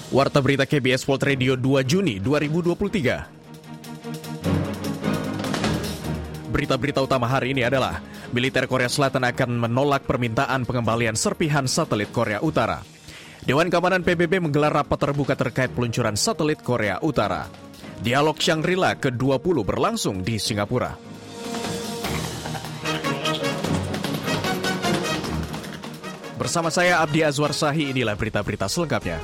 Warta Berita KBS World Radio 2 Juni 2023. Berita-berita utama hari ini adalah militer Korea Selatan akan menolak permintaan pengembalian serpihan satelit Korea Utara. Dewan Keamanan PBB menggelar rapat terbuka terkait peluncuran satelit Korea Utara. Dialog Shangri-La ke-20 berlangsung di Singapura. Bersama saya Abdi Azwar Sahi, inilah berita-berita selengkapnya.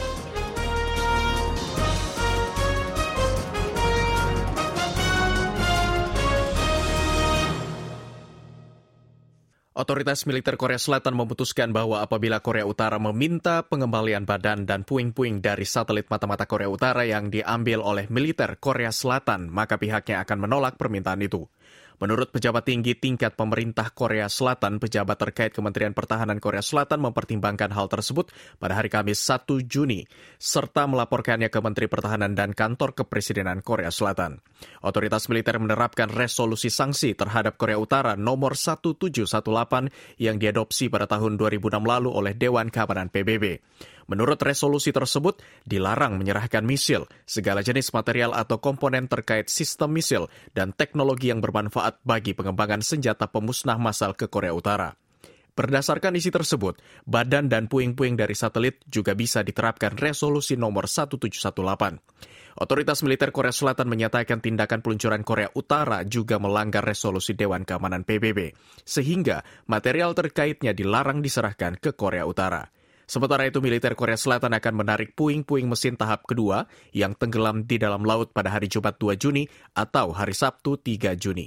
Otoritas militer Korea Selatan memutuskan bahwa apabila Korea Utara meminta pengembalian badan dan puing-puing dari satelit mata-mata Korea Utara yang diambil oleh militer Korea Selatan, maka pihaknya akan menolak permintaan itu. Menurut pejabat tinggi tingkat pemerintah Korea Selatan, pejabat terkait Kementerian Pertahanan Korea Selatan mempertimbangkan hal tersebut pada hari Kamis 1 Juni, serta melaporkannya ke Menteri Pertahanan dan Kantor Kepresidenan Korea Selatan. Otoritas militer menerapkan resolusi sanksi terhadap Korea Utara nomor 1718 yang diadopsi pada tahun 2006 lalu oleh Dewan Keamanan PBB. Menurut resolusi tersebut, dilarang menyerahkan misil, segala jenis material atau komponen terkait sistem misil, dan teknologi yang bermanfaat bagi pengembangan senjata pemusnah massal ke Korea Utara. Berdasarkan isi tersebut, badan dan puing-puing dari satelit juga bisa diterapkan resolusi nomor 1718. Otoritas militer Korea Selatan menyatakan tindakan peluncuran Korea Utara juga melanggar resolusi Dewan Keamanan PBB, sehingga material terkaitnya dilarang diserahkan ke Korea Utara. Sementara itu, militer Korea Selatan akan menarik puing-puing mesin tahap kedua yang tenggelam di dalam laut pada hari Jumat 2 Juni atau hari Sabtu 3 Juni.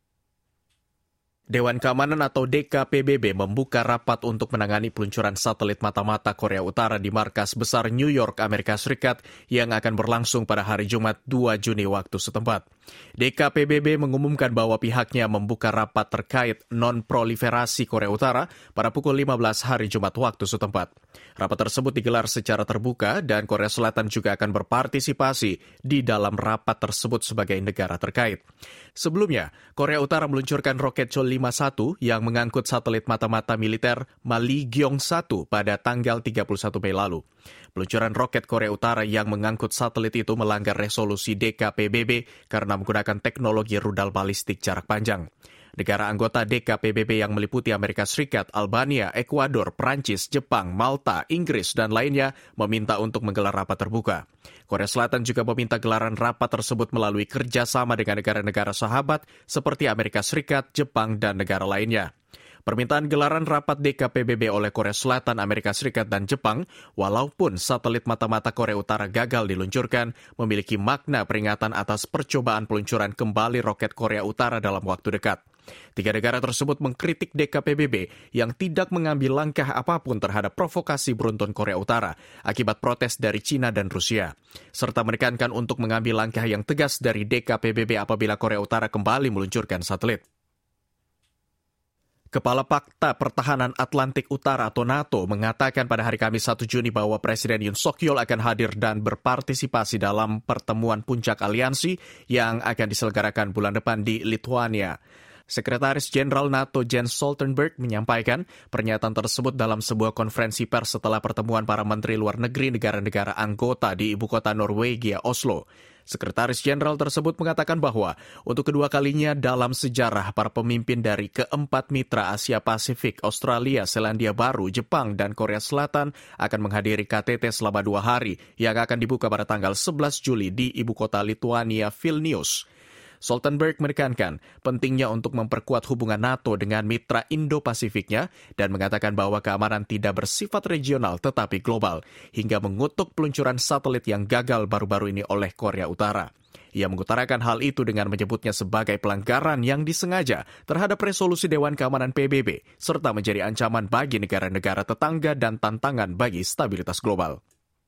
Dewan Keamanan atau DKPBB membuka rapat untuk menangani peluncuran satelit mata-mata Korea Utara di markas besar New York, Amerika Serikat yang akan berlangsung pada hari Jumat 2 Juni waktu setempat. DKPBB mengumumkan bahwa pihaknya membuka rapat terkait non-proliferasi Korea Utara pada pukul 15 hari Jumat waktu setempat. Rapat tersebut digelar secara terbuka dan Korea Selatan juga akan berpartisipasi di dalam rapat tersebut sebagai negara terkait. Sebelumnya, Korea Utara meluncurkan roket Chol-51 yang mengangkut satelit mata-mata militer Maligyong-1 pada tanggal 31 Mei lalu. Peluncuran roket Korea Utara yang mengangkut satelit itu melanggar resolusi DKPBB karena menggunakan teknologi rudal balistik jarak panjang. Negara anggota DKPBB yang meliputi Amerika Serikat, Albania, Ekuador, Prancis, Jepang, Malta, Inggris, dan lainnya meminta untuk menggelar rapat terbuka. Korea Selatan juga meminta gelaran rapat tersebut melalui kerjasama dengan negara-negara sahabat seperti Amerika Serikat, Jepang, dan negara lainnya. Permintaan gelaran rapat DKPBB oleh Korea Selatan, Amerika Serikat, dan Jepang, walaupun satelit mata-mata Korea Utara gagal diluncurkan, memiliki makna peringatan atas percobaan peluncuran kembali roket Korea Utara dalam waktu dekat. Tiga negara tersebut mengkritik DKPBB yang tidak mengambil langkah apapun terhadap provokasi beruntun Korea Utara akibat protes dari China dan Rusia, serta menekankan untuk mengambil langkah yang tegas dari DKPBB apabila Korea Utara kembali meluncurkan satelit. Kepala Pakta Pertahanan Atlantik Utara atau NATO mengatakan pada hari Kamis 1 Juni bahwa Presiden Yoon Suk Yeol akan hadir dan berpartisipasi dalam pertemuan puncak aliansi yang akan diselenggarakan bulan depan di Lithuania. Sekretaris Jenderal NATO Jens Stoltenberg menyampaikan pernyataan tersebut dalam sebuah konferensi pers setelah pertemuan para menteri luar negeri negara-negara anggota di ibu kota Norwegia, Oslo. Sekretaris Jenderal tersebut mengatakan bahwa untuk kedua kalinya dalam sejarah para pemimpin dari keempat mitra Asia Pasifik, Australia, Selandia Baru, Jepang, dan Korea Selatan akan menghadiri KTT selama 2 hari yang akan dibuka pada tanggal 11 Juli di ibu kota Lithuania, Vilnius. Stoltenberg menekankan pentingnya untuk memperkuat hubungan NATO dengan mitra Indo-Pasifiknya dan mengatakan bahwa keamanan tidak bersifat regional tetapi global, hingga mengutuk peluncuran satelit yang gagal baru-baru ini oleh Korea Utara. Ia mengutarakan hal itu dengan menyebutnya sebagai pelanggaran yang disengaja terhadap resolusi Dewan Keamanan PBB, serta menjadi ancaman bagi negara-negara tetangga dan tantangan bagi stabilitas global.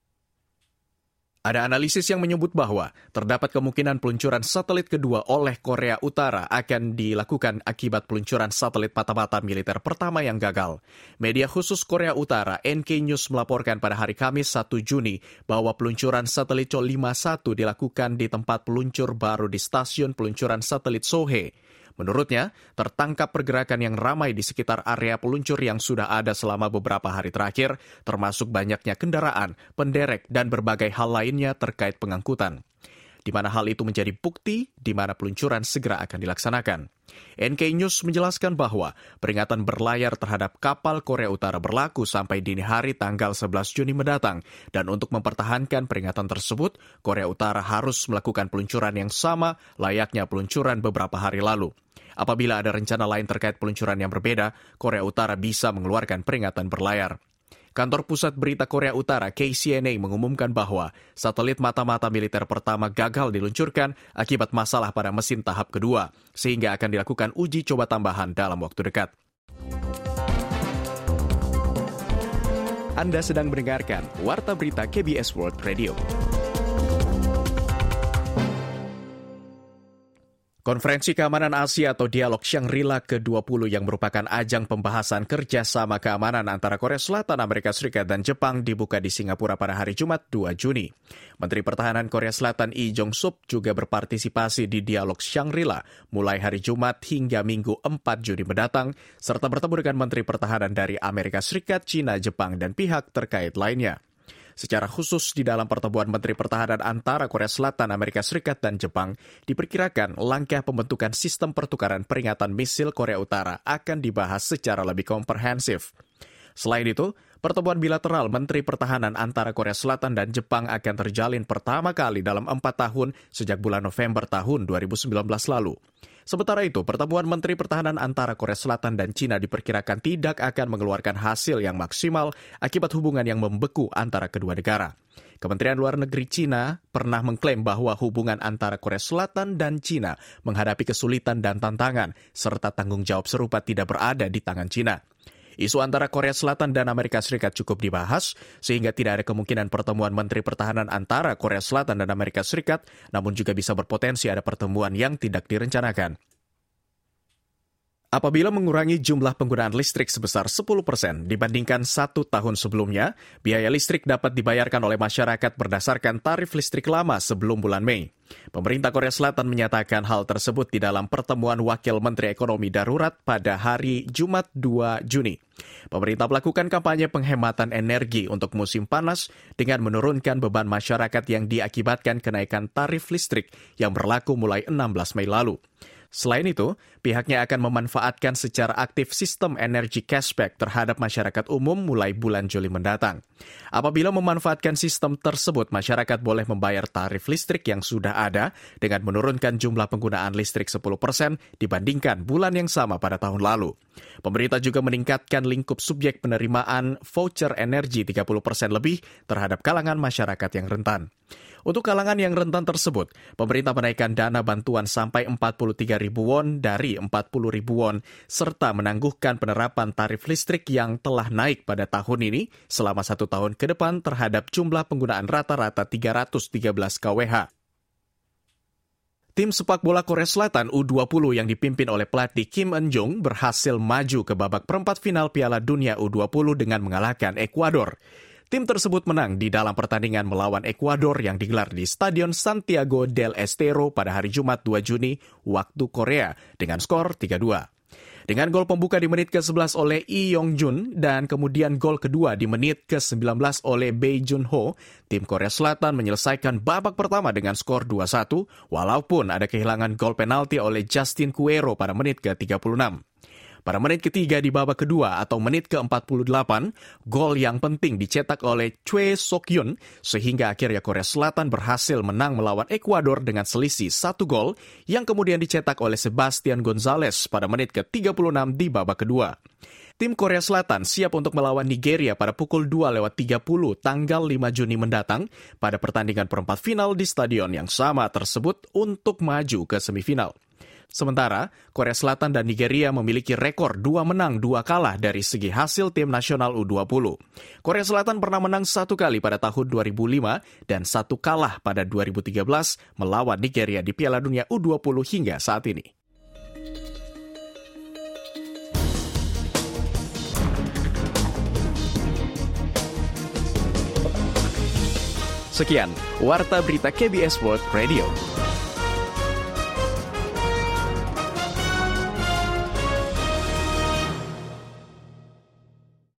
Ada analisis yang menyebut bahwa terdapat kemungkinan peluncuran satelit kedua oleh Korea Utara akan dilakukan akibat peluncuran satelit mata-mata militer pertama yang gagal. Media khusus Korea Utara, NK News, melaporkan pada hari Kamis 1 Juni bahwa peluncuran satelit Chol-51 dilakukan di tempat peluncur baru di stasiun peluncuran satelit Sohae. Menurutnya, tertangkap pergerakan yang ramai di sekitar area peluncur yang sudah ada selama beberapa hari terakhir, termasuk banyaknya kendaraan, penderek, dan berbagai hal lainnya terkait pengangkutan. Di mana hal itu menjadi bukti di mana peluncuran segera akan dilaksanakan. NK News menjelaskan bahwa peringatan berlayar terhadap kapal Korea Utara berlaku sampai dini hari tanggal 11 Juni mendatang, dan untuk mempertahankan peringatan tersebut, Korea Utara harus melakukan peluncuran yang sama layaknya peluncuran beberapa hari lalu. Apabila ada rencana lain terkait peluncuran yang berbeda, Korea Utara bisa mengeluarkan peringatan berlayar. Kantor Pusat Berita Korea Utara KCNA mengumumkan bahwa satelit mata-mata militer pertama gagal diluncurkan akibat masalah pada mesin tahap kedua, sehingga akan dilakukan uji coba tambahan dalam waktu dekat. Anda sedang mendengarkan Warta Berita KBS World Radio. Konferensi Keamanan Asia atau Dialog Shangri-La ke-20 yang merupakan ajang pembahasan kerjasama keamanan antara Korea Selatan, Amerika Serikat, dan Jepang dibuka di Singapura pada hari Jumat 2 Juni. Menteri Pertahanan Korea Selatan Lee Jong-suk juga berpartisipasi di Dialog Shangri-La mulai hari Jumat hingga Minggu 4 Juni mendatang, serta bertemu dengan Menteri Pertahanan dari Amerika Serikat, China, Jepang, dan pihak terkait lainnya. Secara khusus di dalam pertemuan Menteri Pertahanan antara Korea Selatan, Amerika Serikat, dan Jepang, diperkirakan langkah pembentukan sistem pertukaran peringatan misil Korea Utara akan dibahas secara lebih komprehensif. Selain itu, pertemuan bilateral Menteri Pertahanan antara Korea Selatan dan Jepang akan terjalin pertama kali dalam 4 tahun sejak bulan November tahun 2019 lalu. Sementara itu, pertemuan Menteri Pertahanan antara Korea Selatan dan China diperkirakan tidak akan mengeluarkan hasil yang maksimal akibat hubungan yang membeku antara kedua negara. Kementerian Luar Negeri China pernah mengklaim bahwa hubungan antara Korea Selatan dan China menghadapi kesulitan dan tantangan, serta tanggung jawab serupa tidak berada di tangan China. Isu antara Korea Selatan dan Amerika Serikat cukup dibahas, sehingga tidak ada kemungkinan pertemuan Menteri Pertahanan antara Korea Selatan dan Amerika Serikat, namun juga bisa berpotensi ada pertemuan yang tidak direncanakan. Apabila mengurangi jumlah penggunaan listrik sebesar 10% dibandingkan 1 tahun sebelumnya, biaya listrik dapat dibayarkan oleh masyarakat berdasarkan tarif listrik lama sebelum bulan Mei. Pemerintah Korea Selatan menyatakan hal tersebut di dalam pertemuan Wakil Menteri Ekonomi Darurat pada hari Jumat 2 Juni. Pemerintah melakukan kampanye penghematan energi untuk musim panas dengan menurunkan beban masyarakat yang diakibatkan kenaikan tarif listrik yang berlaku mulai 16 Mei lalu. Selain itu, pihaknya akan memanfaatkan secara aktif sistem energi cashback terhadap masyarakat umum mulai bulan Juli mendatang. Apabila memanfaatkan sistem tersebut, masyarakat boleh membayar tarif listrik yang sudah ada dengan menurunkan jumlah penggunaan listrik 10% dibandingkan bulan yang sama pada tahun lalu. Pemerintah juga meningkatkan lingkup subjek penerimaan voucher energi 30% lebih terhadap kalangan masyarakat yang rentan. Untuk kalangan yang rentan tersebut, pemerintah menaikkan dana bantuan sampai 43.000 won dari 40.000 won, serta menangguhkan penerapan tarif listrik yang telah naik pada tahun ini selama 1 tahun ke depan terhadap jumlah penggunaan rata-rata 313 kWh. Tim sepak bola Korea Selatan U20 yang dipimpin oleh pelatih Kim Eun-jung berhasil maju ke babak perempat final Piala Dunia U20 dengan mengalahkan Ekuador. Tim tersebut menang di dalam pertandingan melawan Ekuador yang digelar di Stadion Santiago del Estero pada hari Jumat 2 Juni waktu Korea dengan skor 3-2. Dengan gol pembuka di menit ke-11 oleh Lee Yong-jun dan kemudian gol kedua di menit ke-19 oleh Bae Jun-ho, tim Korea Selatan menyelesaikan babak pertama dengan skor 2-1 walaupun ada kehilangan gol penalti oleh Justin Quero pada menit ke-36. Pada menit ketiga di babak kedua atau menit ke-48, gol yang penting dicetak oleh Choi Sok-yun sehingga akhirnya Korea Selatan berhasil menang melawan Ekuador dengan selisih 1 gol yang kemudian dicetak oleh Sebastian Gonzalez pada menit ke-36 di babak kedua. Tim Korea Selatan siap untuk melawan Nigeria pada pukul 2:30 tanggal 5 Juni mendatang pada pertandingan perempat final di stadion yang sama tersebut untuk maju ke semifinal. Sementara, Korea Selatan dan Nigeria memiliki rekor 2 menang 2 kalah dari segi hasil tim nasional U20. Korea Selatan pernah menang 1 kali pada tahun 2005 dan 1 kalah pada 2013 melawan Nigeria di Piala Dunia U20 hingga saat ini. Sekian, Warta Berita KBS World Radio.